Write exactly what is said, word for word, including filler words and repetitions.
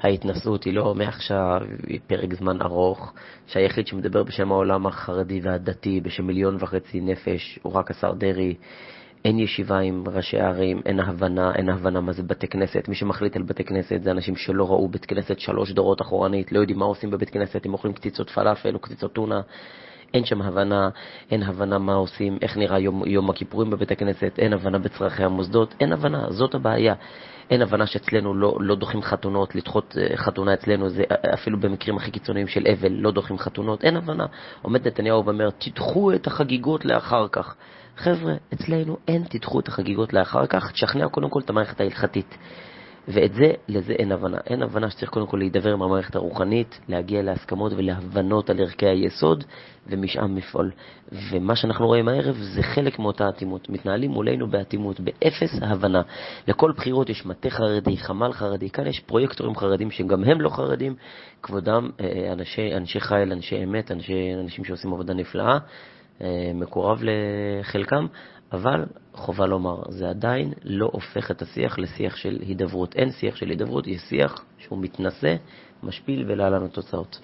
ההתנסות היא לא מעכשיו, היא פרק זמן ארוך, שהיחיד שמדבר בשם העולם החרדי והדתי, בשם מיליון וחצי נפש, הוא רק השר דרעי. אין ישיבה עם ראשי הערים, אין הבנה, אין הבנה מה זה בתי כנסת. מי שמחליט על בתי כנסת זה אנשים שלא ראו בית כנסת שלוש דורות אחורנית, לא יודעים מה עושים בבית כנסת, הם אוכלים קציצות פלאפל או קציצות טונה. אין שם הבנה, אין הבנה מה עושים, איך נראה יום, יום הכיפורים בבית הכנסת, אין הבנה בצרכי המוסדות, אין הבנה, זאת הבעיה. אין הבנה שאצלנו לא, לא דוחים חתונות, לדחות חתונה אצלנו, זה אפילו במקרים הכי קיצוניים של אבל, לא דוחים חתונות, אין הבנה. עומד נתניהו ואומר, תדחו את החגיגות לאחר כך. חבר'ה, אצלנו אין תדחו את החגיגות לאחר כך, תשכנע קודם כל את המערכת ההלכתית. ואת זה, לזה אין הבנה. אין הבנה שצריך קודם כל להידבר עם המערכת הרוחנית, להגיע להסכמות ולהבנות על ערכי היסוד, ומשם לפעול. ומה שאנחנו רואים הערב זה חלק מאותה אטימות. מתנהלים מולנו באטימות, באפס הבנה. לכל בחירות יש מטה חרדי, חמ"ל חרדי, כאן יש פרויקטורים חרדים שגם הם לא חרדים, כבודם אנשי, אנשי חיל, אנשי אמת, אנשי, אנשים שעושים עבודה נפלאה, מקורב לחלקם, אבל חובה לומר, זה עדיין לא הופך את השיח לשיח של הידברות. אין שיח של הידברות, יש שיח שהוא מתנשא, משפיל ולהלן התוצאות.